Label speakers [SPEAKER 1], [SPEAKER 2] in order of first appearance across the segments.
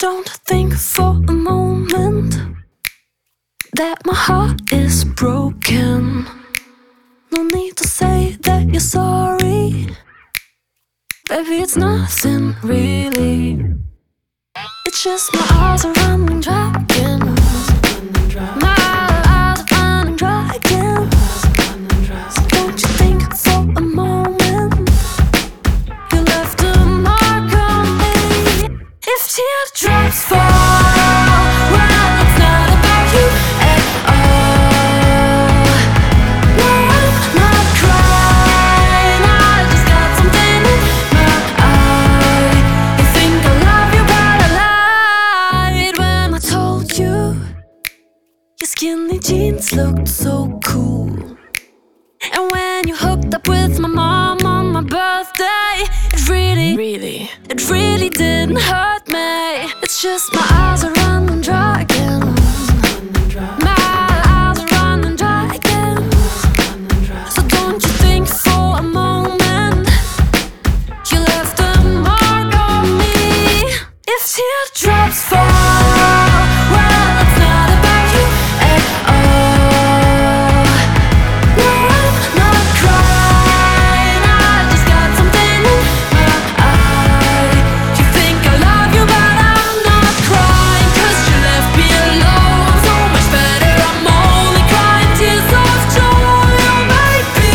[SPEAKER 1] Don't think for a moment that my heart is broken. No need to say that you're sorry. Baby, it's nothing really. It's just my eyes are running dry again. My eyes are running dry again. So don't you think for a moment you left a mark on me. If teardrops fall, well, it's not about you at all. No, I'm not crying, I just got something in my eye. You think I love you, but I lied when I told you your skinny jeans looked so cool. And when you hooked up with my mom on my birthday, it really didn't hurt me. It's just my eyes are running dry again. My eyes are running dry again. So don't you think for a moment you left a mark on me. If teardrops fall, well, it's not about you at all. No, I'm not crying, I just got something in my eye. You think I love you, but I'm not crying, 'cause you left me alone. So much better, I'm only crying tears of joy. Oh baby,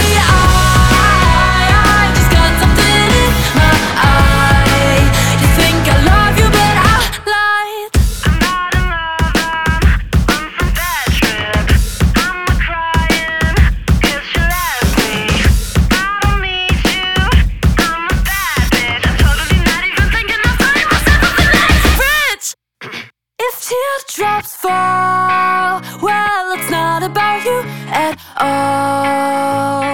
[SPEAKER 1] I just got something in my eye. You think I love you, but I lied. I'm not in love, I'm on some bad trip. I'm not crying 'cause you left me. I don't need you, I'm a bad bitch. I'm totally not even thinking of buying myself up the next fridge. If teardrops fall, well, it's not about you at all.